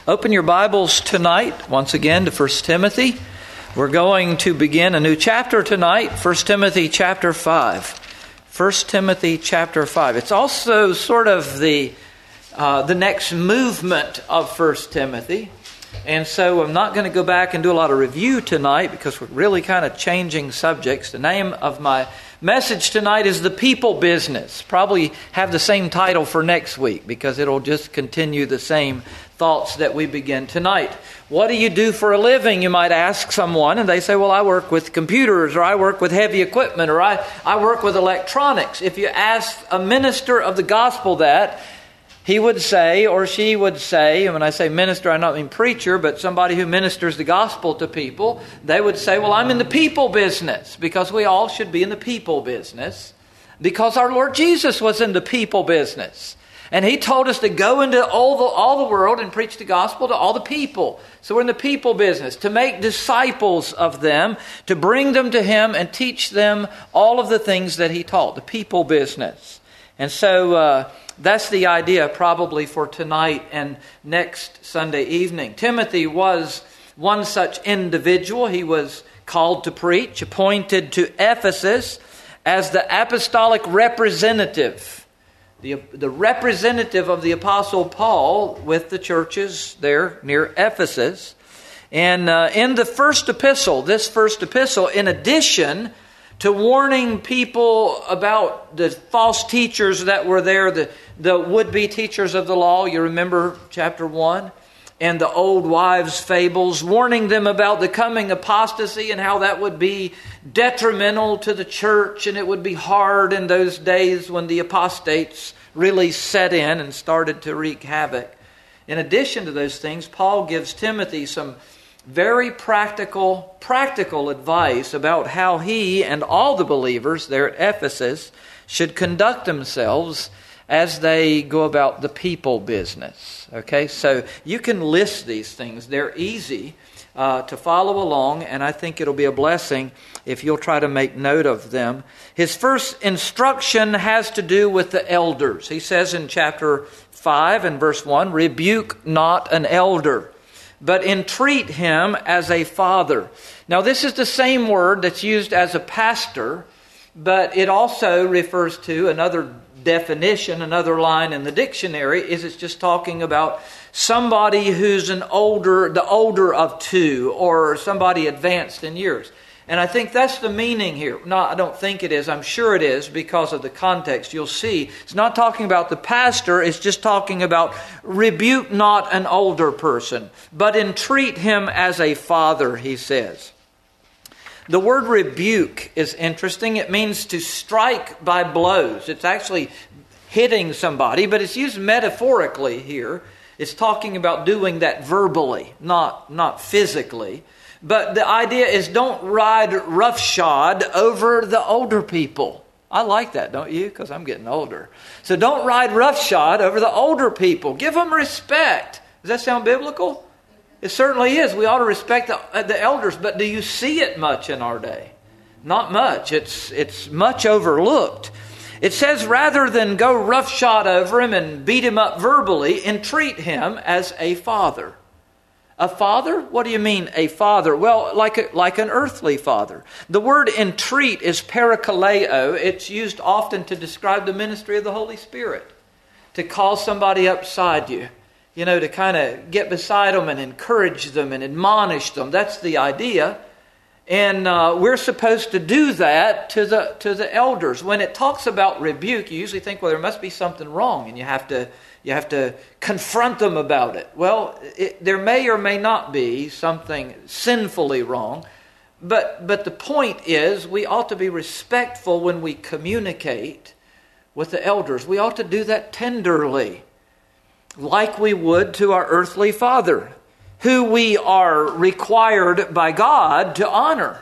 Open your Bibles tonight, once again, to 1 Timothy. We're going to begin a new chapter tonight, 1 Timothy chapter 5. 1 Timothy chapter 5. It's also sort of the next movement of 1 Timothy. And so I'm not going to go back and do a lot of review tonight because we're really kind of changing subjects. The name of my message tonight is The People Business. Probably have the same title for next week because it'll just continue the same thoughts that we begin tonight. What do you do for a living, you might ask someone, and they say, well, I work with computers, or I work with heavy equipment, or I work with electronics. If you ask a minister of the gospel that, he would say, or she would say, and when I say minister, I don't mean preacher, but somebody who ministers the gospel to people, they would say, well, I'm in the people business, because we all should be in the people business, because our Lord Jesus was in the people business. And He told us to go into all the world and preach the gospel to all the people. So we're in the people business, to make disciples of them, to bring them to Him and teach them all of the things that He taught, the people business. And so that's the idea probably for tonight and next Sunday evening. Timothy was one such individual. He was called to preach, appointed to Ephesus as the apostolic representative. The representative of the Apostle Paul with the churches there near Ephesus. And in the first epistle, in addition to warning people about the false teachers that were there, the would-be teachers of the law, you remember chapter 1, and the old wives' fables, warning them about the coming apostasy and how that would be detrimental to the church, and it would be hard in those days when the apostates really set in and started to wreak havoc. In addition to those things, Paul gives Timothy some very practical advice about how he and all the believers there at Ephesus should conduct themselves as they go about the people business. Okay, so you can list these things. They're easy to follow along, and I think it'll be a blessing if you'll try to make note of them. His first instruction has to do with the elders. He says in chapter 5 and verse 1, "Rebuke not an elder, but entreat him as a father." Now this is the same word that's used as a pastor, but it also refers to another definition, another line in the dictionary, is it's just talking about somebody who's the older of two, or somebody advanced in years. And I think that's the meaning here. No, I don't think it is. I'm sure it is because of the context. You'll see. It's not talking about the pastor. It's just talking about rebuke not an older person, but entreat him as a father, he says. The word rebuke is interesting. It means to strike by blows. It's actually hitting somebody, but it's used metaphorically here. It's talking about doing that verbally, not physically. But the idea is don't ride roughshod over the older people. I like that, don't you? Because I'm getting older. So don't ride roughshod over the older people. Give them respect. Does that sound biblical? It certainly is. We ought to respect the elders, but do you see it much in our day? Not much. It's much overlooked. It says rather than go roughshod over him and beat him up verbally, entreat him as a father. A father? What do you mean, a father? Well, like an earthly father. The word entreat is parakaleo. It's used often to describe the ministry of the Holy Spirit. To call somebody upside you. You know, to kind of get beside them and encourage them and admonish them. That's the idea. And we're supposed to do that to the elders. When it talks about rebuke, you usually think, well, there must be something wrong, and you have to confront them about it. Well, there may or may not be something sinfully wrong, but the point is we ought to be respectful when we communicate with the elders. We ought to do that tenderly, like we would to our earthly father, who we are required by God to honor.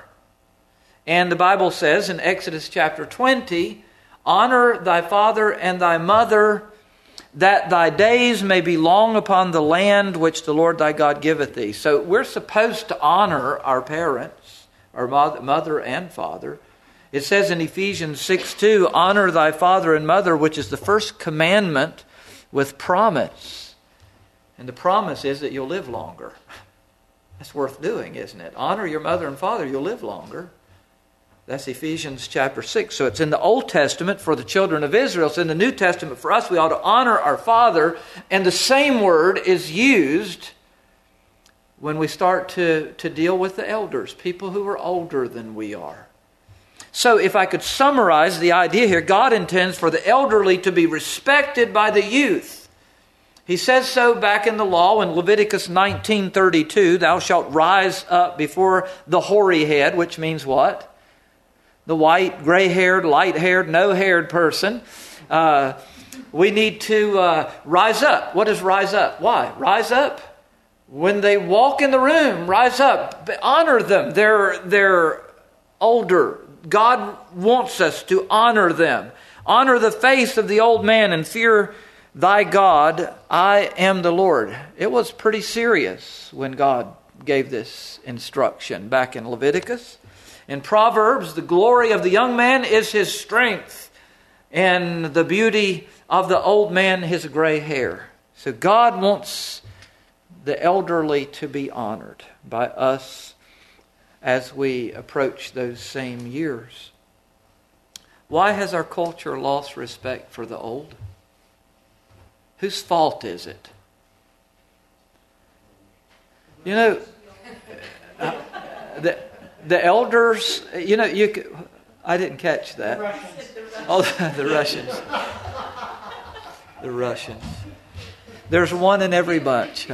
And the Bible says in Exodus chapter 20, "Honor thy father and thy mother, that thy days may be long upon the land which the Lord thy God giveth thee." So we're supposed to honor our parents, our mother and father. It says in Ephesians 6:2, "Honor thy father and mother," which is the first commandment with promise. And the promise is that you'll live longer. That's worth doing, isn't it? Honor your mother and father, you'll live longer. That's Ephesians chapter 6. So it's in the Old Testament for the children of Israel. It's in the New Testament for us. We ought to honor our father. And the same word is used when we start to deal with the elders, people who are older than we are. So if I could summarize the idea here, God intends for the elderly to be respected by the youth. He says so back in the law in Leviticus 19:32, thou shalt rise up before the hoary head, which means what? The white, gray-haired, light-haired, no-haired person. We need to rise up. What is rise up? Why? Rise up. When they walk in the room, rise up. Honor them. They're older. God wants us to honor them. Honor the face of the old man and fear thy God. I am the Lord. It was pretty serious when God gave this instruction back in Leviticus. In Proverbs, the glory of the young man is his strength, and the beauty of the old man his gray hair. So God wants the elderly to be honored by us as we approach those same years. Why has our culture lost respect for the old? Whose fault is it? You know, the elders, you know, I didn't catch that. Oh, the Russians. The Russians. There's one in every bunch.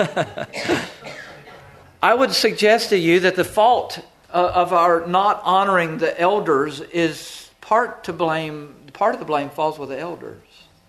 I would suggest to you that the fault of our not honoring the elders is part of the blame falls with the elders.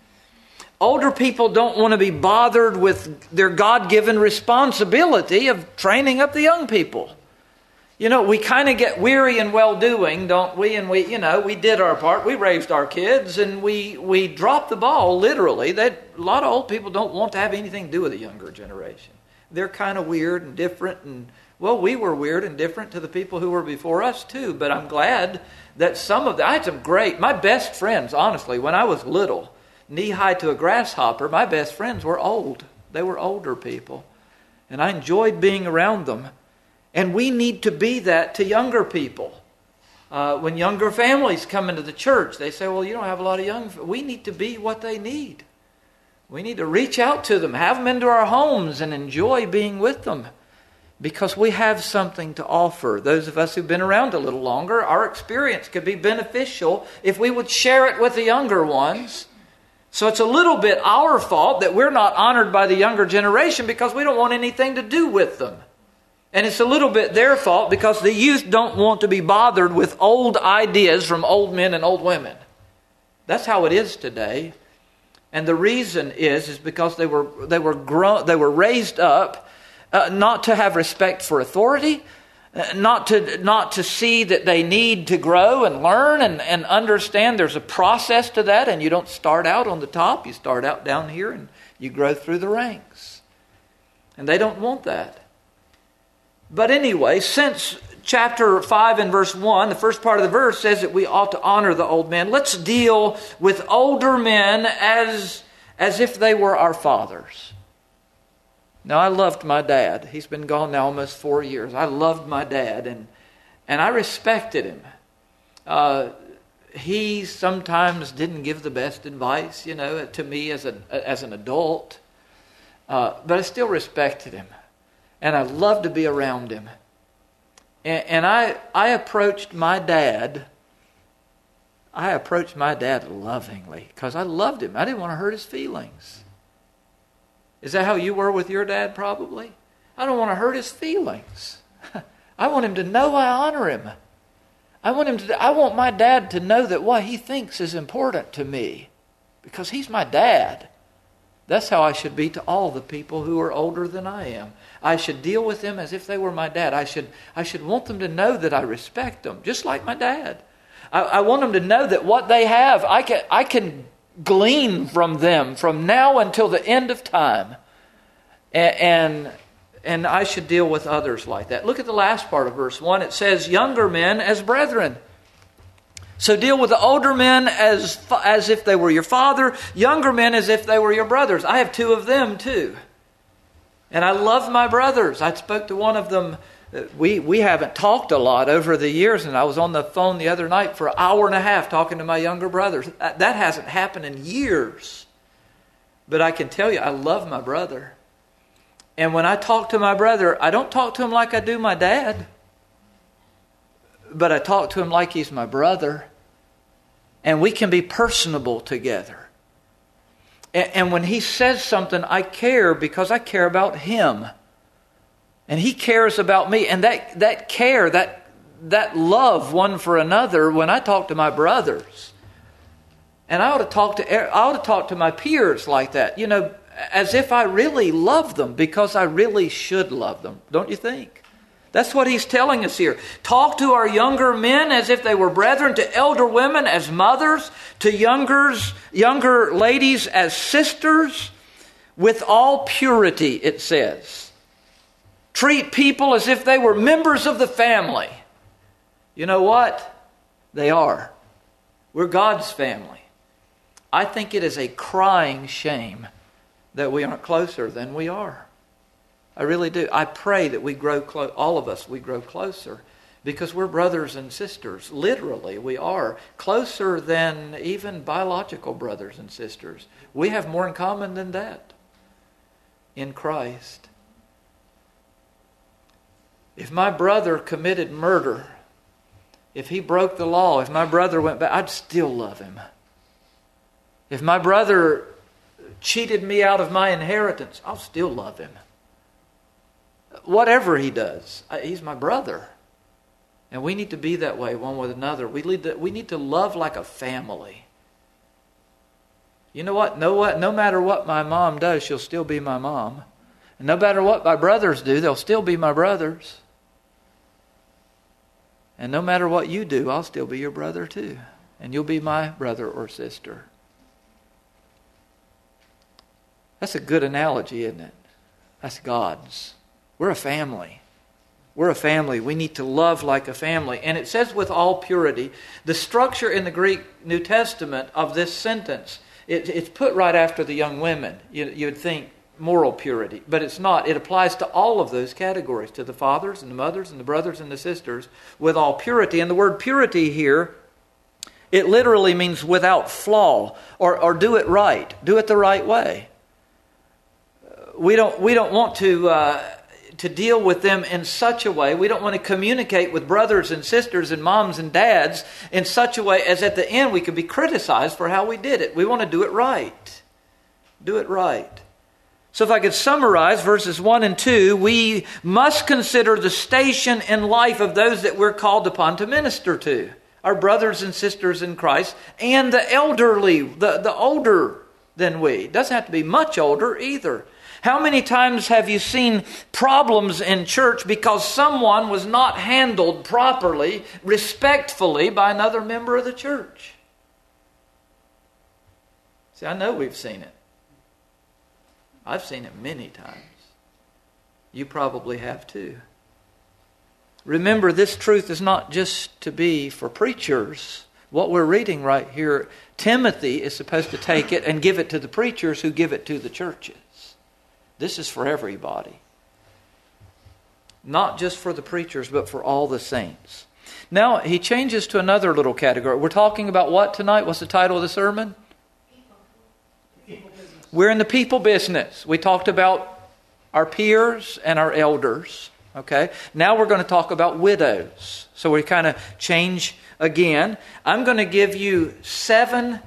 Older people don't want to be bothered with their God-given responsibility of training up the young people. You know, we kind of get weary in well-doing, don't we? And we did our part. We raised our kids, and we dropped the ball, literally. A lot of old people don't want to have anything to do with the younger generation. They're kind of weird and different. And, well, we were weird and different to the people who were before us, too. But I'm glad that I had some my best friends, honestly, when I was little, knee-high to a grasshopper, my best friends were old. They were older people. And I enjoyed being around them. And we need to be that to younger people. When younger families come into the church, they say, well, you don't have a lot of young... We need to be what they need. We need to reach out to them, have them into our homes, and enjoy being with them. Because we have something to offer. Those of us who've been around a little longer, our experience could be beneficial if we would share it with the younger ones. So it's a little bit our fault that we're not honored by the younger generation because we don't want anything to do with them. And it's a little bit their fault because the youth don't want to be bothered with old ideas from old men and old women. That's how it is today. And the reason is because they were raised up not to have respect for authority, not to see that they need to grow and learn and understand there's a process to that, and you don't start out on the top, you start out down here and you grow through the ranks. And they don't want that. But anyway, since chapter 5 and verse 1, the first part of the verse says that we ought to honor the old men, let's deal with older men as if they were our fathers. Now, I loved my dad. He's been gone now almost 4 years. I loved my dad, and I respected him. He sometimes didn't give the best advice, to me as an adult. But I still respected him. And I loved to be around him. And I approached my dad. I approached my dad lovingly because I loved him. I didn't want to hurt his feelings. Is that how you were with your dad, probably? I don't want to hurt his feelings. I want him to know I honor him. I want my dad to know that what he thinks is important to me because he's my dad. That's how I should be to all the people who are older than I am. I should deal with them as if they were my dad. I should want them to know that I respect them, just like my dad. I want them to know that what they have, I can glean from them from now until the end of time. And I should deal with others like that. Look at the last part of verse 1. It says, younger men as brethren. So deal with the older men as if they were your father, younger men as if they were your brothers. I have 2 of them too. And I love my brothers. I spoke to one of them. We haven't talked a lot over the years, and I was on the phone the other night for an hour and a half talking to my younger brothers. That hasn't happened in years. But I can tell you, I love my brother. And when I talk to my brother, I don't talk to him like I do my dad. But I talk to him like he's my brother. And we can be personable together. And when he says something, I care because I care about him. And he cares about me. And that care, that love one for another, when I talk to my brothers. And I ought to talk to my peers like that. As if I really love them, because I really should love them. Don't you think? That's what he's telling us here. Talk to our younger men as if they were brethren, to elder women as mothers, to younger ladies as sisters, with all purity, it says. Treat people as if they were members of the family. You know what? They are. We're God's family. I think it is a crying shame that we aren't closer than we are. I really do. I pray that we grow close. All of us, we grow closer, because we're brothers and sisters. Literally, we are closer than even biological brothers and sisters. We have more in common than that in Christ. If my brother committed murder, if he broke the law, if my brother went back, I'd still love him. If my brother cheated me out of my inheritance, I'll still love him. Whatever he does, he's my brother. And we need to be that way one with another. We need to love like a family. You know what? No matter what my mom does, she'll still be my mom. And no matter what my brothers do, they'll still be my brothers. And no matter what you do, I'll still be your brother too. And you'll be my brother or sister. That's a good analogy, isn't it? That's God's. We're a family. We're a family. We need to love like a family. And it says with all purity. The structure in the Greek New Testament of this sentence, it's put right after the young women. You'd think moral purity, but it's not. It applies to all of those categories, to the fathers and the mothers and the brothers and the sisters, with all purity. And the word purity here, it literally means without flaw, or do it right. Do it the right way. We don't want to deal with them in such a way. We don't want to communicate with brothers and sisters and moms and dads in such a way as at the end we can be criticized for how we did it. We want to do it right. Do it right. So if I could summarize verses 1 and 2, we must consider the station in life of those that we're called upon to minister to. Our brothers and sisters in Christ, and the elderly, the older than we. It doesn't have to be much older either. How many times have you seen problems in church because someone was not handled properly, respectfully by another member of the church? See, I know we've seen it. I've seen it many times. You probably have too. Remember, this truth is not just to be for preachers. What we're reading right here, Timothy is supposed to take it and give it to the preachers who give it to the churches. This is for everybody. Not just for the preachers, but for all the saints. Now, he changes to another little category. We're talking about what tonight? What's the title of the sermon? People business. We're in the people business. We talked about our peers and our elders. Okay. Now we're going to talk about widows. So we kind of change again. I'm going to give you seven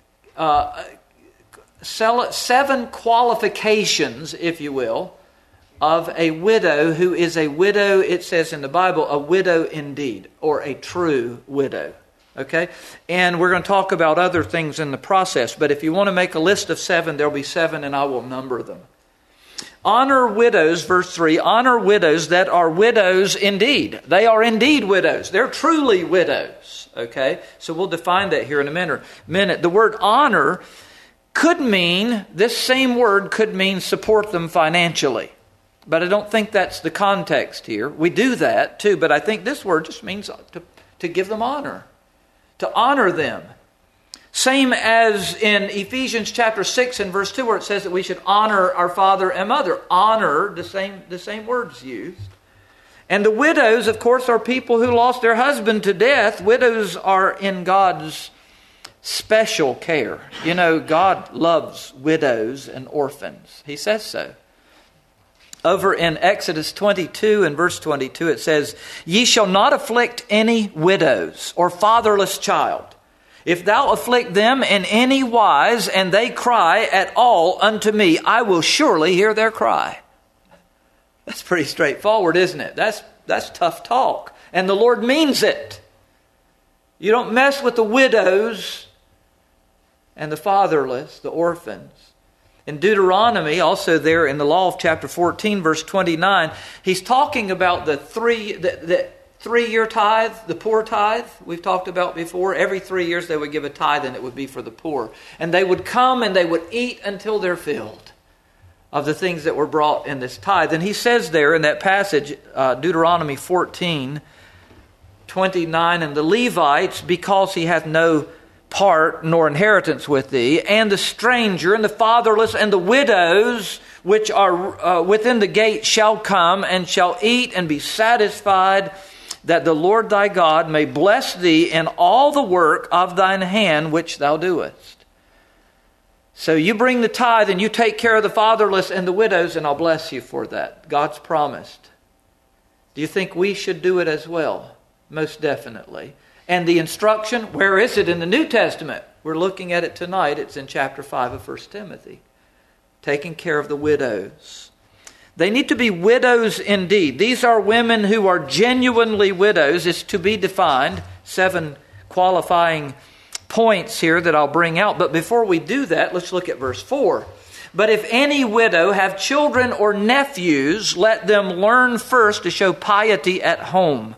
qualifications, if you will, of a widow who is a widow, it says in the Bible, a widow indeed, or a true widow. Okay? And we're going to talk about other things in the process, but if you want to make a list of 7, there'll be 7 and I will number them. Honor widows, verse 3, honor widows that are widows indeed. They are indeed widows. They're truly widows. Okay? So we'll define that here in a minute. The word honor could mean, this same word could mean support them financially. But I don't think that's the context here. We do that too, but I think this word just means to give them honor. To honor them. Same as in Ephesians chapter 6 and verse 2 where it says that we should honor our father and mother. Honor, the same words used. And the widows, of course, are people who lost their husband to death. Widows are in God's special care. You know, God loves widows and orphans. He says so. Over in Exodus 22 and verse 22 it says, "Ye shall not afflict any widows or fatherless child. If thou afflict them in any wise, and they cry at all unto me, I will surely hear their cry." That's pretty straightforward, isn't it? That's tough talk. And the Lord means it. You don't mess with the widows and the fatherless, the orphans. In Deuteronomy, also there in the law of chapter 14, verse 29, he's talking about the 3-year tithe, the poor tithe we've talked about before. Every 3 years they would give a tithe, and it would be for the poor. And they would come and they would eat until they're filled of the things that were brought in this tithe. And he says there in that passage, Deuteronomy 14, 29, "And the Levites, because he hath no part nor inheritance with thee, and the stranger and the fatherless and the widows which are within the gate shall come and shall eat and be satisfied, that the Lord thy God may bless thee in all the work of thine hand which thou doest." So you bring the tithe and you take care of the fatherless and the widows, and I'll bless you for that. God's promised. Do you think we should do it as well? Most definitely. And the instruction, where is it in the New Testament? We're looking at it tonight. It's in chapter 5 of 1 Timothy. Taking care of the widows. They need to be widows indeed. These are women who are genuinely widows. It's to be defined. 7 qualifying points here that I'll bring out. But before we do that, let's look at verse 4. "But if any widow have children or nephews, let them learn first to show piety at home,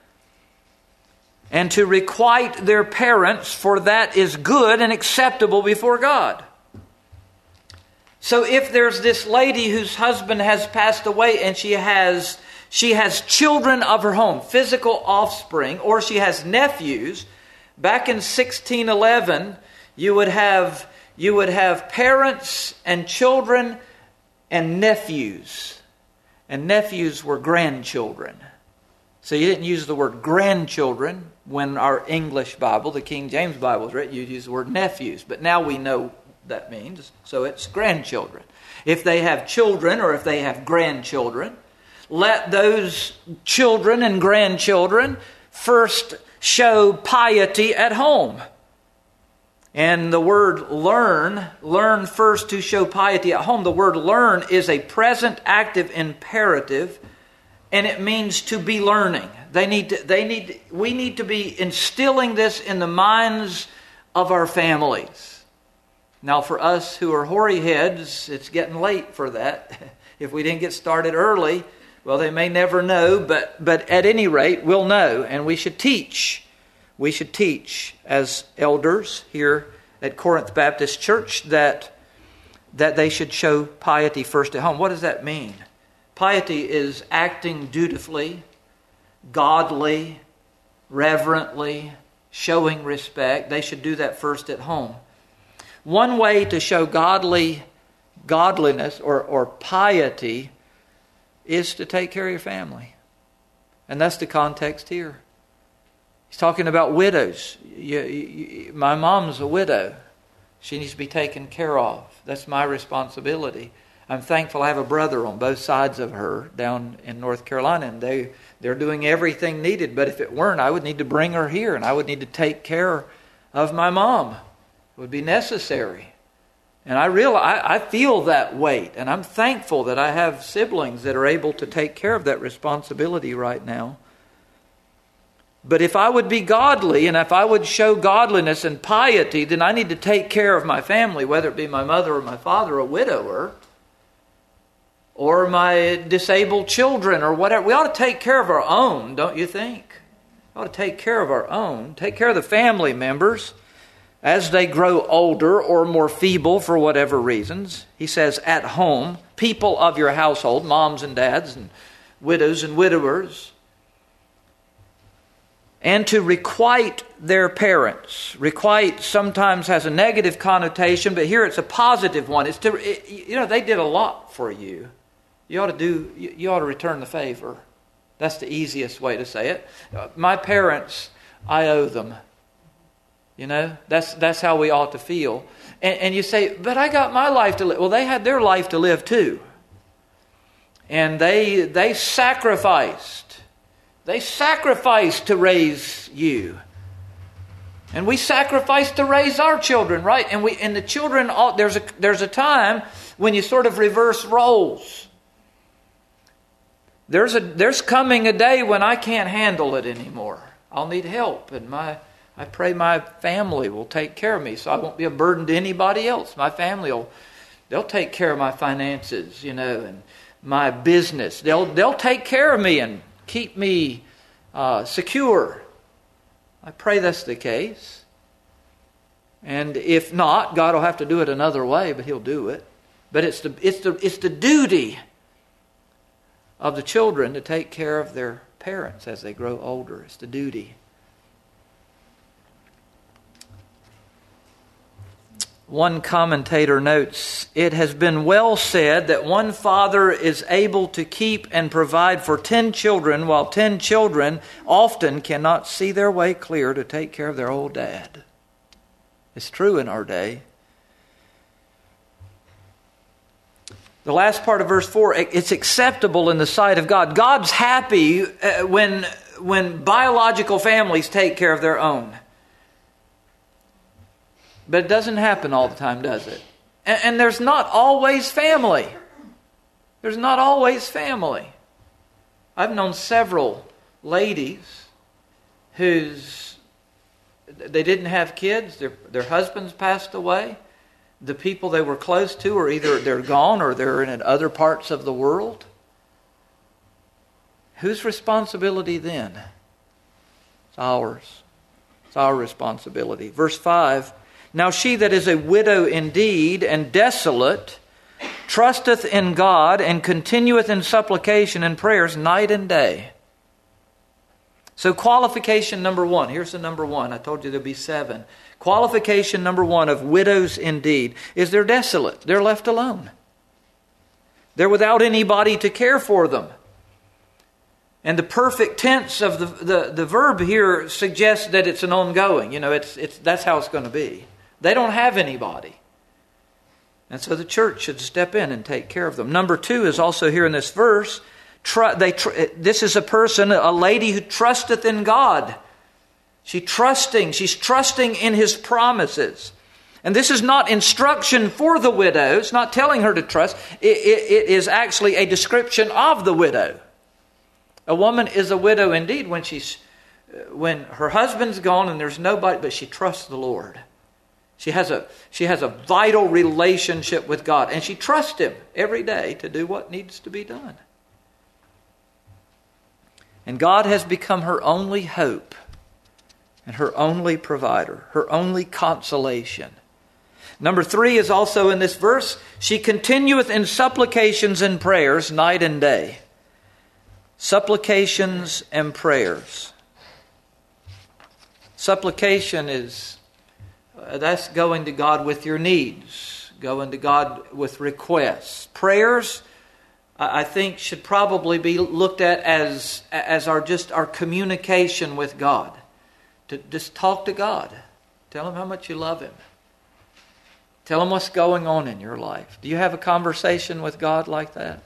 and to requite their parents, for that is good and acceptable before God." So if there's this lady whose husband has passed away and she has children of her home, physical offspring, or she has nephews, back in 1611 you would have parents and children and nephews. And nephews were grandchildren. So you didn't use the word grandchildren when our English Bible, the King James Bible, was written. You'd use the word nephews. But now we know what that means. So it's grandchildren. If they have children or if they have grandchildren, let those children and grandchildren first show piety at home. And the word learn first to show piety at home. The word learn is a present active imperative, and it means to be learning. We need to be instilling this in the minds of our families. Now for us who are hoary heads, it's getting late for that. If we didn't get started early, well, they may never know, but at any rate, we'll know, and we should teach. We should teach as elders here at Corinth Baptist Church that they should show piety first at home. What does that mean? Piety is acting dutifully, godly, reverently, showing respect. They should do that first at home. One way to show godliness or piety is to take care of your family. And that's the context here. He's talking about widows. My mom's a widow. She needs to be taken care of. That's my responsibility. I'm thankful I have a brother on both sides of her down in North Carolina, and they're doing everything needed. But if it weren't, I would need to bring her here, and I would need to take care of my mom. It would be necessary. And I feel that weight, and I'm thankful that I have siblings that are able to take care of that responsibility right now. But if I would be godly, and if I would show godliness and piety, then I need to take care of my family, whether it be my mother or my father, a widower, or my disabled children, or whatever. We ought to take care of our own, don't you think? We ought to take care of our own. Take care of the family members as they grow older or more feeble for whatever reasons. He says, at home, people of your household, moms and dads and widows and widowers. and to requite their parents. Requite sometimes has a negative connotation, but here it's a positive one. It's to, they did a lot for you. You ought to return the favor. That's the easiest way to say it. My parents, I owe them. That's how we ought to feel. And you say, but I got my life to live. Well, they had their life to live too. And they sacrificed. They sacrificed to raise you. And we sacrifice to raise our children, right? And the children, there's a time when you sort of reverse roles. There's coming a day when I can't handle it anymore. I'll need help, and I pray my family will take care of me, so I won't be a burden to anybody else. My family they'll take care of my finances, and my business. They'll take care of me and keep me secure. I pray that's the case. And if not, God will have to do it another way, but He'll do it. But it's the duty of the children to take care of their parents as they grow older. It's the duty. One commentator notes, it has been well said that one father is able to keep and provide for 10 children, while 10 children often cannot see their way clear to take care of their old dad. It's true in our day. The last part of verse 4, it's acceptable in the sight of God. God's happy when biological families take care of their own. But it doesn't happen all the time, does it? And there's not always family. There's not always family. I've known several ladies they didn't have kids. Their husbands passed away. The people they were close to are either they're gone or they're in other parts of the world. Whose responsibility then? It's ours. It's our responsibility. Verse 5, now she that is a widow indeed and desolate trusteth in God and continueth in supplication and prayers night and day. So qualification number 1. Here's the number 1. I told you there'd be 7. Qualification number 1 of widows indeed is they're desolate. They're left alone. They're without anybody to care for them. And the perfect tense of the verb here suggests that it's an ongoing. That's how it's going to be. They don't have anybody. And so the church should step in and take care of them. Number 2 is also here in this verse. This is a person, a lady who trusteth in God. She's trusting in His promises. And this is not instruction for the widow. It's not telling her to trust. It is actually a description of the widow. A woman is a widow indeed when her husband's gone and there's nobody, but she trusts the Lord. She has a vital relationship with God, and she trusts Him every day to do what needs to be done. And God has become her only hope and her only provider, her only consolation. Number 3 is also in this verse. She continueth in supplications and prayers night and day. Supplications and prayers. Supplication that's going to God with your needs, going to God with requests. Prayers, I think, should probably be looked at as our communication with God. To just talk to God. Tell Him how much you love Him. Tell Him what's going on in your life. Do you have a conversation with God like that?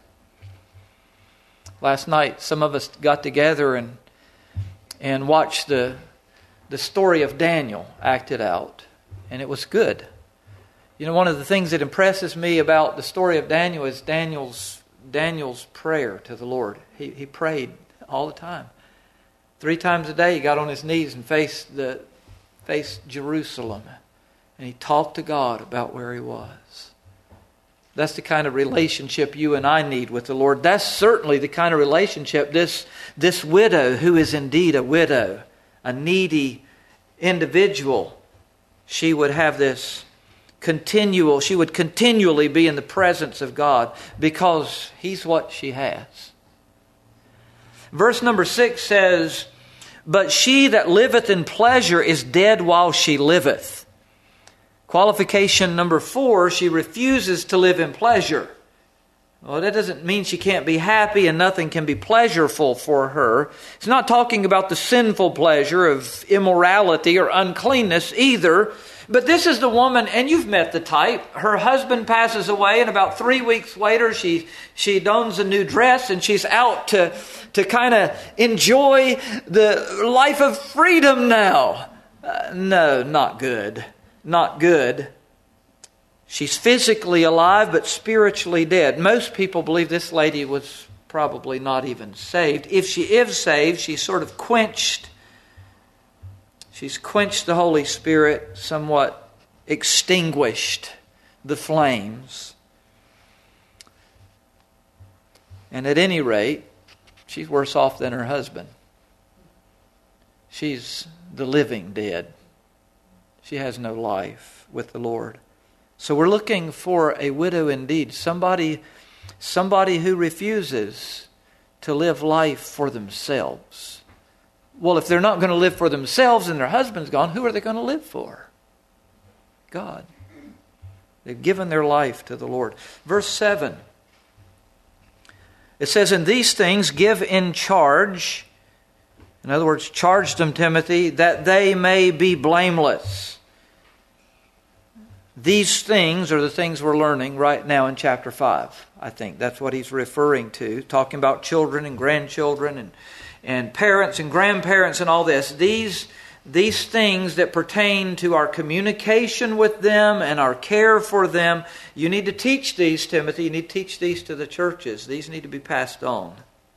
Last night, some of us got together and watched the story of Daniel acted out. And it was good. One of the things that impresses me about the story of Daniel is Daniel's prayer to the Lord. He prayed all the time. 3 times a day he got on his knees and faced Jerusalem. And he talked to God about where he was. That's the kind of relationship you and I need with the Lord. That's certainly the kind of relationship this widow, who is indeed a widow, a needy individual, she would have this she would continually be in the presence of God because He's what she has. Verse number 6 says, But she that liveth in pleasure is dead while she liveth. Qualification number 4, she refuses to live in pleasure. Well, that doesn't mean she can't be happy and nothing can be pleasurable for her. It's not talking about the sinful pleasure of immorality or uncleanness either. But this is the woman, and you've met the type. Her husband passes away, and about 3 weeks later, she dons a new dress, and she's out to kind of enjoy the life of freedom now. No, not good. Not good. She's physically alive, but spiritually dead. Most people believe this lady was probably not even saved. If she is saved, she's sort of quenched. She's quenched the Holy Spirit, somewhat extinguished the flames. And at any rate, she's worse off than her husband. She's the living dead. She has no life with the Lord. So we're looking for a widow indeed, somebody who refuses to live life for themselves. Well, if they're not going to live for themselves and their husband's gone, who are they going to live for? God. They've given their life to the Lord. Verse 7. It says, "And these things give in charge," in other words, charge them, Timothy, "that they may be blameless." These things are the things we're learning right now in chapter 5. I think that's what he's referring to, talking about children and grandchildren and parents and grandparents and all this. These things that pertain to our communication with them and our care for them, you need to teach these, Timothy. You need to teach these to the churches. These need to be passed on.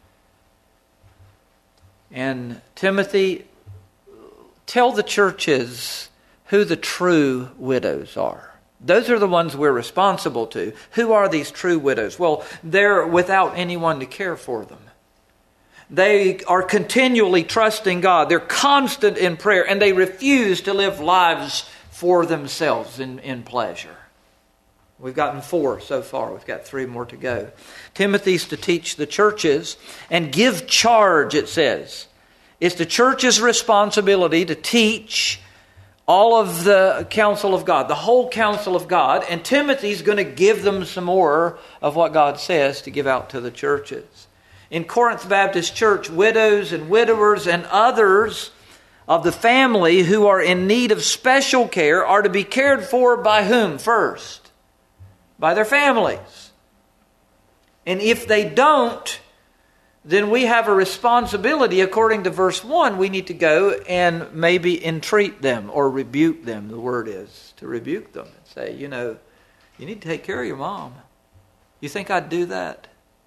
And Timothy, tell the churches who the true widows are. Those are the ones we're responsible to. Who are these true widows? Well, they're without anyone to care for them. They are continually trusting God. They're constant in prayer, and they refuse to live lives for themselves in pleasure. We've gotten 4 so far. We've got 3 more to go. Timothy's to teach the churches and give charge, it says. It's the church's responsibility to teach all of the counsel of God, the whole counsel of God, and Timothy's going to give them some more of what God says to give out to the churches. In Corinth Baptist Church, widows and widowers and others of the family who are in need of special care are to be cared for by whom first? By their families. And if they don't, then we have a responsibility. According to verse 1, we need to go and maybe entreat them or rebuke them. The word is to rebuke them and say, you need to take care of your mom. You think I'd do that?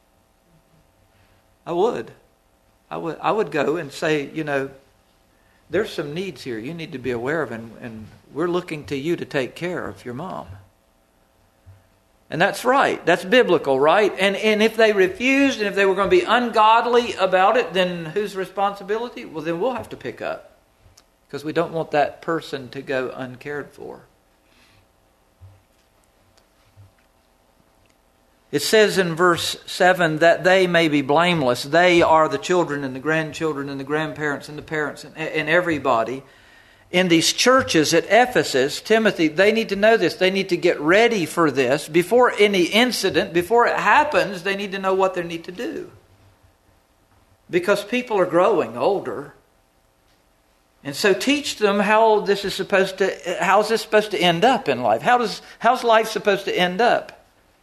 I would. I would go and say, there's some needs here you need to be aware of, and we're looking to you to take care of your mom. And that's right. That's biblical, right? And if they refused, and if they were going to be ungodly about it, then whose responsibility? Well, then we'll have to pick up. Because we don't want that person to go uncared for. It says in verse 7 that they may be blameless. They are the children and the grandchildren and the grandparents and the parents and everybody. In these churches at Ephesus, Timothy, they need to know this. They need to get ready for this. Before any incident, before it happens, they need to know what they need to do. Because people are growing older. And so teach them how's this supposed to end up in life? How's life supposed to end up?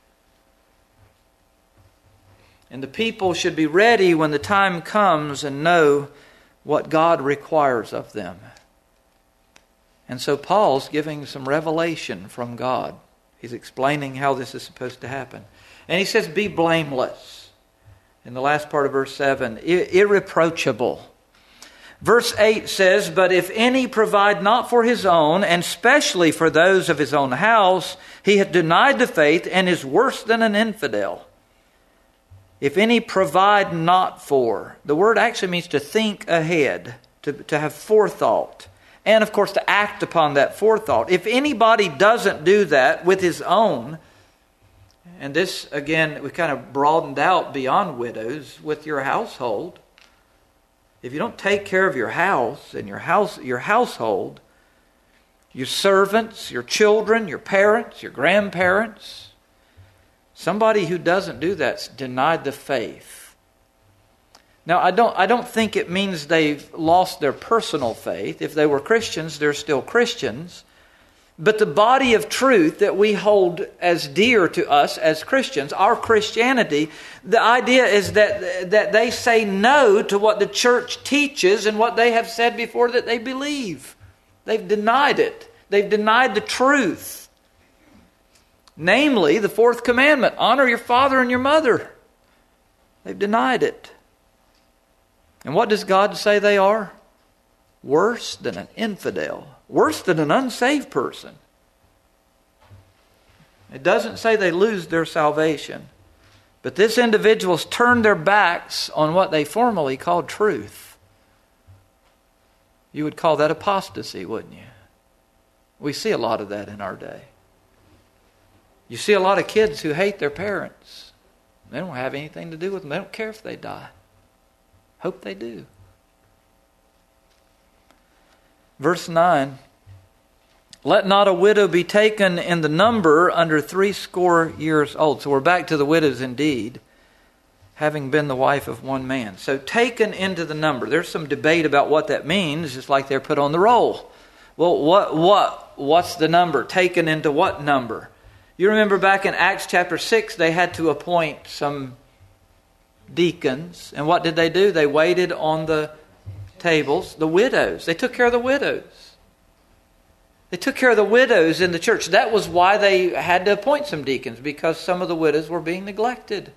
And the people should be ready when the time comes and know what God requires of them. And so Paul's giving some revelation from God. He's explaining how this is supposed to happen. And he says, be blameless. In the last part of verse 7, irreproachable. Verse 8 says, but if any provide not for his own, and especially for those of his own house, he hath denied the faith and is worse than an infidel. If any provide not for, the word actually means to think ahead, to have forethought. And, of course, to act upon that forethought. If anybody doesn't do that with his own, and this, again, we kind of broadened out beyond widows, with your household. if you don't take care of your house and your household, your servants, your children, your parents, your grandparents, somebody who doesn't do that's denied the faith. Now, I don't think it means they've lost their personal faith. If they were Christians, they're still Christians. But the body of truth that we hold as dear to us as Christians, our Christianity, the idea is that they say no to what the church teaches and what they have said before that they believe. They've denied it. They've denied the truth. Namely, the fourth commandment, honor your father and your mother. They've denied it. And what does God say they are? Worse than an infidel. Worse than an unsaved person. It doesn't say they lose their salvation. But this individual's turned their backs on what they formerly called truth. You would call that apostasy, wouldn't you? We see a lot of that in our day. You see a lot of kids who hate their parents. They don't have anything to do with them. They don't care if they die. Hope they do. Verse 9, let not a widow be taken in the number under 60 years old. So we're back to the widows indeed, having been the wife of one man. So taken into the number. There's some debate about what that means, just like they're put on the roll. Well, what's the number? Taken into what number? You remember back in Acts chapter 6, they had to appoint some deacons. And what did they do? They waited on the tables, the widows. They took care of the widows. They took care of the widows in the church. That was why they had to appoint some deacons, because some of the widows were being neglected.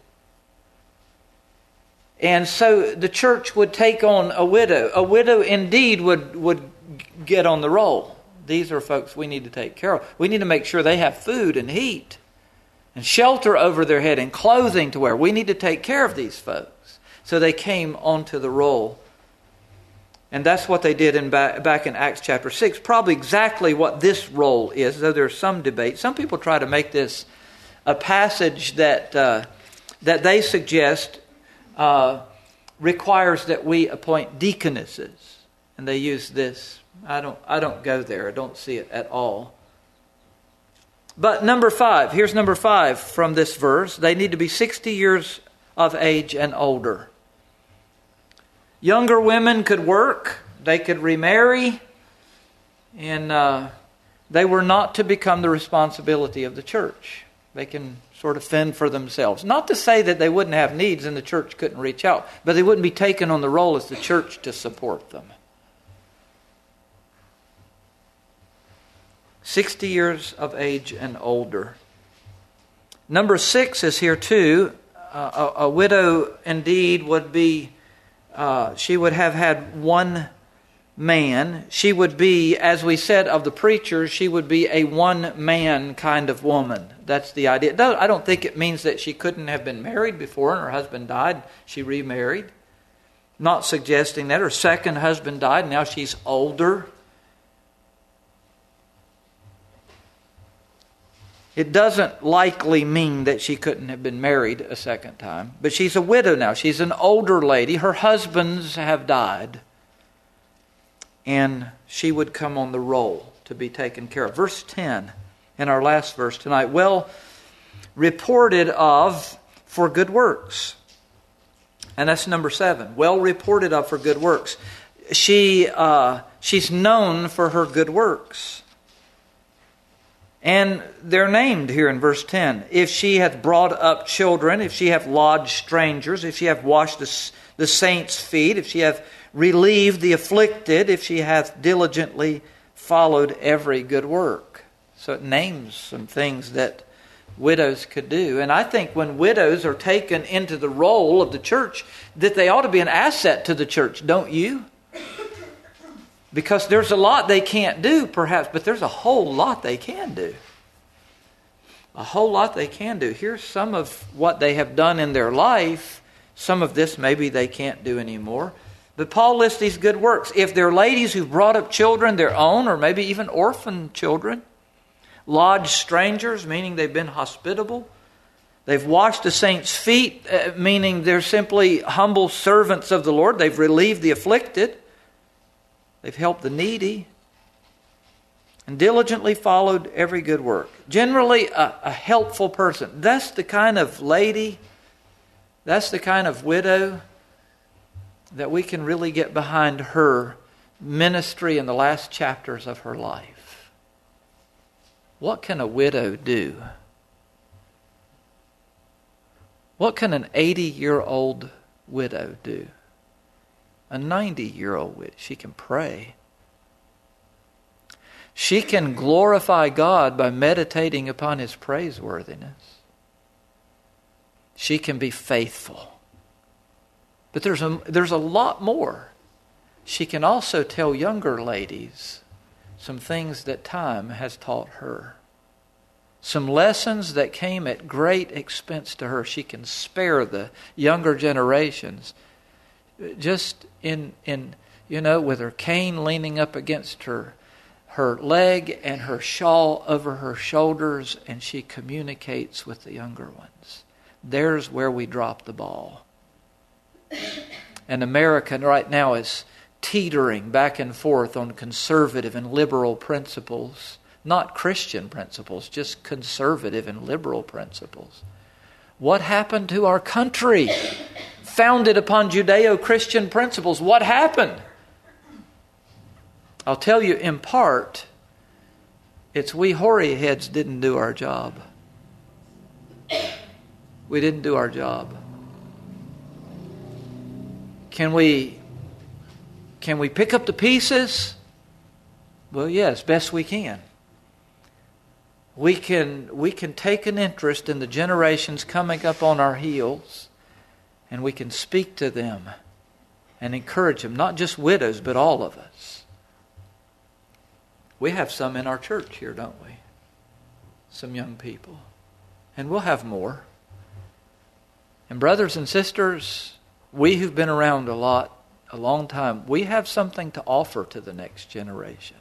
And so the church would take on a widow. A widow indeed would get on the roll. These are folks we need to take care of. We need to make sure they have food and heat and shelter over their head and clothing to wear. We need to take care of these folks. So they came onto the roll. And that's what they did back in Acts chapter 6. Probably exactly what this role is, though there's some debate. Some people try to make this a passage that they suggest requires that we appoint deaconesses. And they use this. I don't go there. I don't see it at all. But number 5. Here's number 5 from this verse. They need to be 60 years of age and older. Younger women could work, they could remarry, and they were not to become the responsibility of the church. They can sort of fend for themselves. Not to say that they wouldn't have needs and the church couldn't reach out, but they wouldn't be taken on the roll as the church to support them. 60 years of age and older. Number 6 is here too. A widow indeed would be... she would have had one man. She would be, as we said of the preacher, she would be a one-man kind of woman. That's the idea. I don't think it means that she couldn't have been married before and her husband died. She remarried. Not suggesting that. Her second husband died. Now she's older. It doesn't likely mean that she couldn't have been married a second time. But she's a widow now. She's an older lady. Her husbands have died. And she would come on the roll to be taken care of. Verse 10, in our last verse tonight. Well reported of for good works. And that's number 7. Well reported of for good works. She's known for her good works. And they're named here in verse 10. If she hath brought up children, if she hath lodged strangers, if she hath washed the saints' feet, if she hath relieved the afflicted, if she hath diligently followed every good work. So it names some things that widows could do. And I think when widows are taken into the role of the church, that they ought to be an asset to the church, don't you? Because there's a lot they can't do, perhaps, but there's a whole lot they can do. A whole lot they can do. Here's some of what they have done in their life. Some of this maybe they can't do anymore. But Paul lists these good works. If they're ladies who've brought up children, their own, or maybe even orphan children, lodged strangers, meaning they've been hospitable, They've washed the saints' feet, meaning they're simply humble servants of the Lord. They've relieved the afflicted. They've helped the needy. And diligently followed every good work. Generally a helpful person. That's the kind of lady, that's the kind of widow that we can really get behind her ministry in the last chapters of her life. What can a widow do? What can an 80-year-old widow do? A 90-year-old widow, she can pray. She can glorify God by meditating upon His praiseworthiness. She can be faithful. But there's a lot more. She can also tell younger ladies some things that time has taught her. Some lessons that came at great expense to her. She can spare the younger generations. Just with her cane leaning up against her leg and her shawl over her shoulders, and she communicates with the younger ones. There's where we drop the ball. And America right now is teetering back and forth on conservative and liberal principles. Not Christian principles, just conservative and liberal principles. What happened to our country? Founded upon Judeo-Christian principles. What happened? I'll tell you in part, it's we hoary heads didn't do our job. We didn't do our job. Can we pick up the pieces? Well, yes, best we can. We can take an interest in the generations coming up on our heels, and we can speak to them and encourage them, not just widows, but all of us. We have some in our church here, don't we? Some young people. And we'll have more. And brothers and sisters, we who've been around a long time, we have something to offer to the next generation.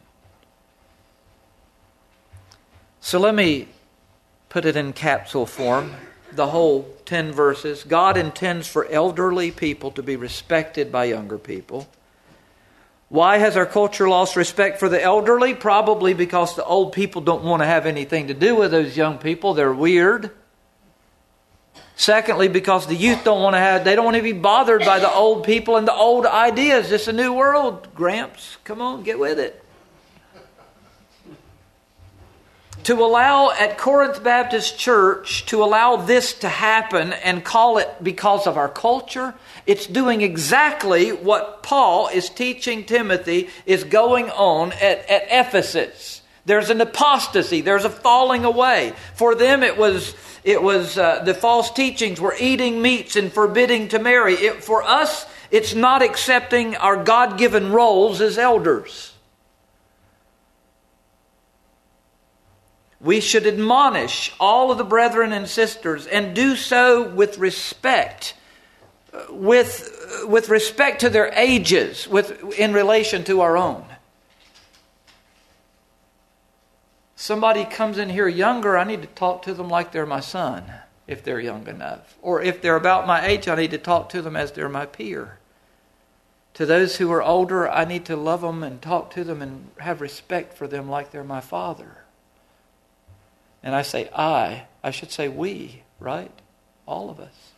So let me put it in capsule form, the whole 10 verses. God intends for elderly people to be respected by younger people. Why has our culture lost respect for the elderly? Probably because the old people don't want to have anything to do with those young people. They're weird. Secondly, because the youth they don't want to be bothered by the old people and the old ideas. It's a new world, Gramps. Come on, get with it. To allow at Corinth Baptist Church, to allow this to happen and call it because of our culture, it's doing exactly what Paul is teaching Timothy is going on at Ephesus. There's an apostasy. There's a falling away. For them it was the false teachings were eating meats and forbidding to marry. For us, it's not accepting our God-given roles as elders. We should admonish all of the brethren and sisters and do so with respect, with respect to their ages, in relation to our own. Somebody comes in here younger, I need to talk to them like they're my son, if they're young enough. Or if they're about my age, I need to talk to them as they're my peer. To those who are older, I need to love them and talk to them and have respect for them like they're my father. And I say I should say we, right? All of us.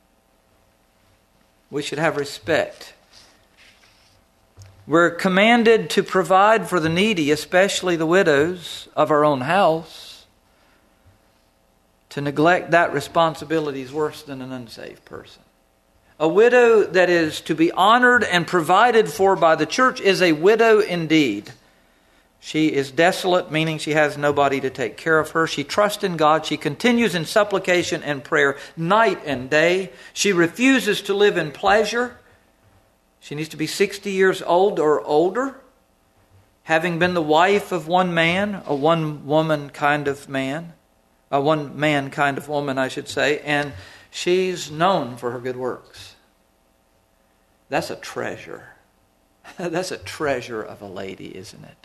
We should have respect. We're commanded to provide for the needy, especially the widows of our own house. To neglect that responsibility is worse than an unsaved person. A widow that is to be honored and provided for by the church is a widow indeed. She is desolate, meaning she has nobody to take care of her. She trusts in God. She continues in supplication and prayer night and day. She refuses to live in pleasure. She needs to be 60 years old or older, having been the wife of one man, a one-woman kind of man, a one-man kind of woman, I should say, and she's known for her good works. That's a treasure. That's a treasure of a lady, isn't it?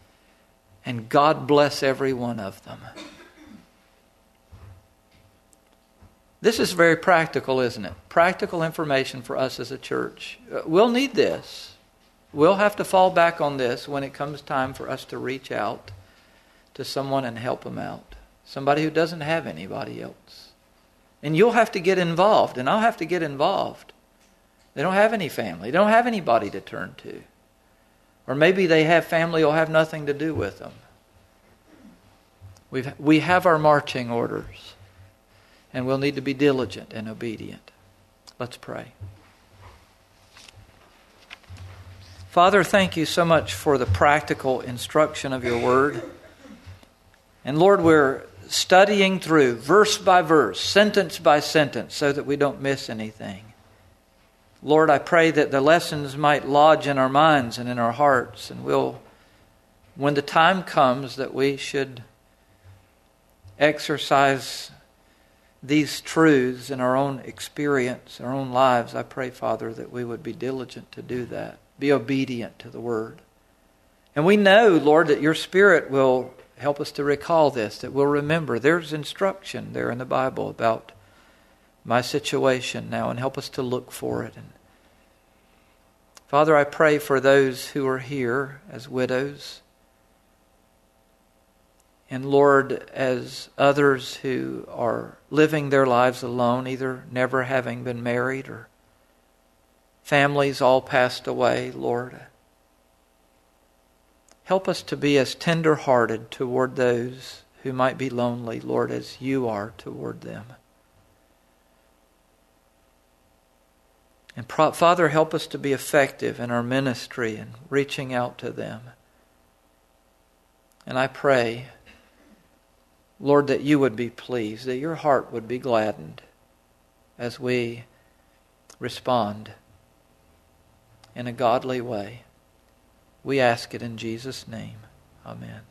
And God bless every one of them. This is very practical, isn't it? Practical information for us as a church. We'll need this. We'll have to fall back on this when it comes time for us to reach out to someone and help them out. Somebody who doesn't have anybody else. And you'll have to get involved, and I'll have to get involved. They don't have any family. They don't have anybody to turn to. Or maybe they have family who will have nothing to do with them. We have our marching orders, and we'll need to be diligent and obedient. Let's pray. Father, thank you so much for the practical instruction of your word. And Lord, we're studying through verse by verse, sentence by sentence, so that we don't miss anything. Lord, I pray that the lessons might lodge in our minds and in our hearts, and when the time comes that we should exercise these truths in our own experience, our own lives, I pray, Father, that we would be diligent to do that, be obedient to the Word. And we know, Lord, that your Spirit will help us to recall this, that we'll remember. There's instruction there in the Bible about my situation now, and help us to look for it. And Father, I pray for those who are here as widows, and Lord, as others who are living their lives alone, either never having been married or families all passed away, Lord, help us to be as tender-hearted toward those who might be lonely, Lord, as you are toward them. And Father, help us to be effective in our ministry and reaching out to them. And I pray, Lord, that you would be pleased, that your heart would be gladdened as we respond in a godly way. We ask it in Jesus' name. Amen.